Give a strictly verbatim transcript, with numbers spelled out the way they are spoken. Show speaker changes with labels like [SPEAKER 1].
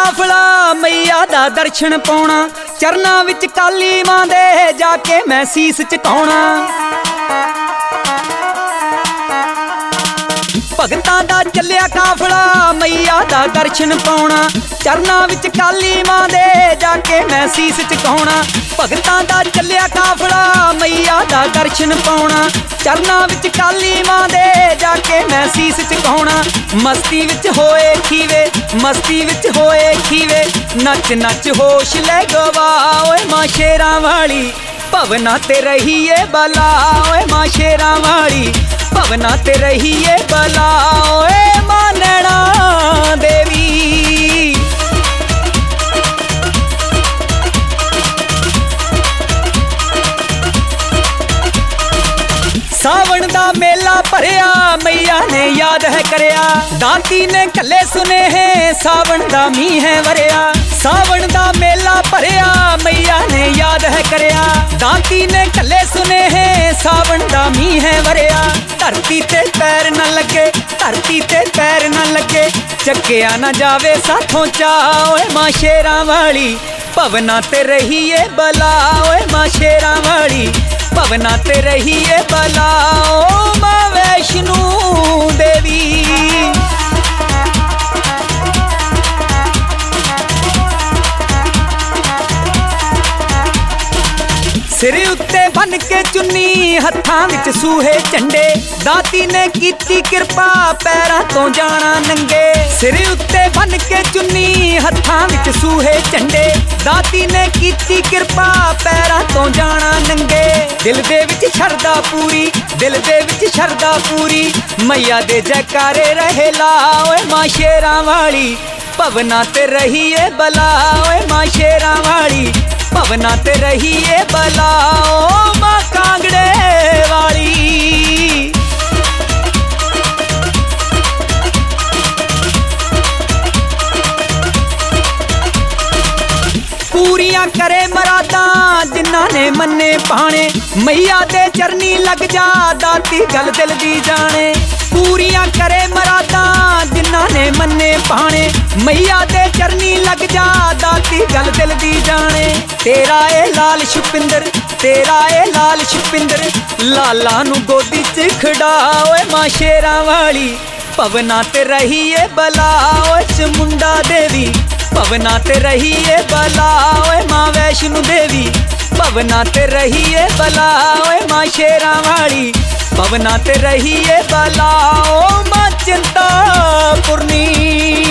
[SPEAKER 1] काफला मैया दा दर्शन पाउणा, चरनां विच काली मां दे जाके मैं सीस झुकाउणा। भगतां दा चलिया काफला मैया दा दर्शन पाउणा, चरनां विच काली मां दे जाके मैं सीस झुकाउणा। भगतां दा चलिया काफला मैया दा दर्शन पाउणा, चरनां विच काली मां दे जाके मैं सीस झुकाउणा। मस्ती विच होए खीवे, मस्ती विच होए खीवे, नच नच होश ले गवा। ओए मां शेरां वाली भवना ते रहीए बला, ओए मां शेरां वाली भवना ते रहीए बला। ओए मां नैना देवी सावण दा मेला भरिया मैया ने याद है करया, दाती ने कले सुने हैं सावण दा मींह है वरिया। सावण दा मेला भरिया मैया ने याद है करया, दाती ने कले सुने हैं सावण दा मींह है वरिया। धरती ते पैर न लगे, धरती ते पैर न लगे, चक्या न जावे साथों चा। ओए मां शेरां वाली भवना ते रहीए बला, ओए मां शेरां वाली भवना ते रहीए बला। ओ मां वैष्णो देवी सिर उत्ते बन के चुन्नी, हत्थां विच सूहे झंडे, दाती ने कीती किरपा पैरां तो जाना नंगे। सिर उत्ते बन के चुन्नी, हत्थां विच सूहे झंडे, दाती ने कीती किरपा पैरां तो जाना नंगे। दिल दे विच शरदा पूरी, दिल दे विच शरदा पूरी, मैया दे जयकारे रहे ला। ओए मां शेरां वाली भवना ते रहीए बला, ओए मां शेरां वाली भवना ते रहीए बला। ओ मां कांगड़े वाली पूरियां करे मरादां जिन्हां ने मन्ने पाने, मैया दे चरनी लग जा दाती गल दिल दी जाने। पूरियां करे मरादां जिन्हां ने मन्ने पाने, मैया दे चरनी लग जा दाती गल दिल दी जाने। तेरा ए लाल छुपिंदर, तेरा ए लाल छुपिंदर, लाला नू गोदी च खड़ा। ओए मां शेरां वाली भवना ते रहीए बला, ओए चमुंडा देवी भवना ते रहीए बला। ओए मां वैष्णो देवी भवना ते रहीए बला, ओए मां शेरां वाली भवना ते रहीए बला। ओ मां चिंतापुरनी